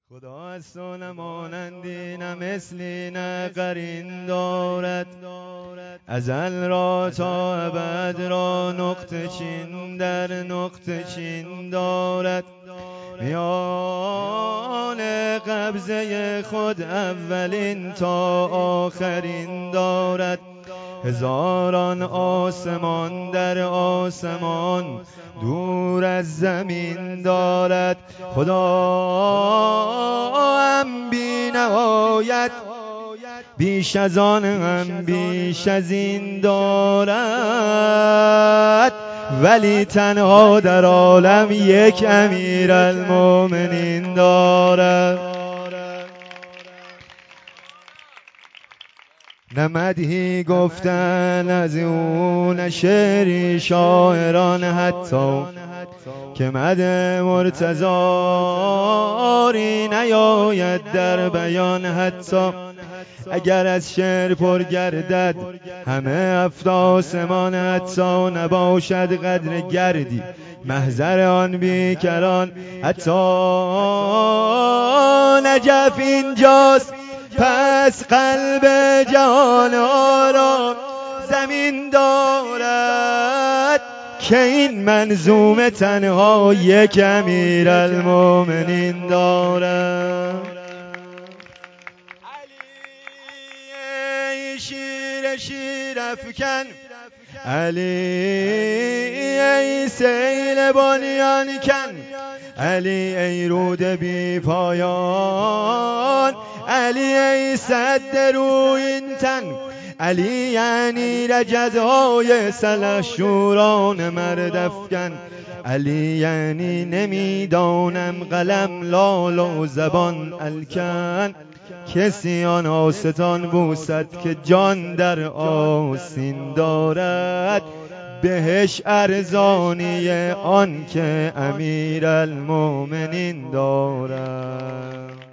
خدا از تو نه مانندی نه مثلی نه قرین دارد، ازل را تا ابد را نقطه چین در نقطه چین دارد. میان قبضه خود اولین تا آخرین دارد، هزاران آسمان در آسمان دور از زمین دارد. خدا هم بی نهایت بیش از آن هم بیش از این دارد، ولی تنها در عالم یک امیرالمومنین دارد. نه مدحی گفتن از او نه شعری شاعران، حتی که مدح مرتضاری نیاید در بیان. حتی اگر از شعر پر گردد همه هفت آسمان، حتی نباشد قدر گردی محضر آن بیکران. حتی نجف اینجاست پس قلب جهان را زمین دارد، که این منظومه تنها یک امیرالمومنین دارد. علی شیر افکن، علی ای سیل بنیان کن، علی ای رود بی پایان، علی ای سد رویین تن، علی یعنی رجزهای سلحشوران مرد افکن، علی یعنی نمیدانم قلم لال و زبان الکن، کسی آن آستان بوسد که جان در آستین دارد، بهش ارزانی آن که امیرالمومنین دارد.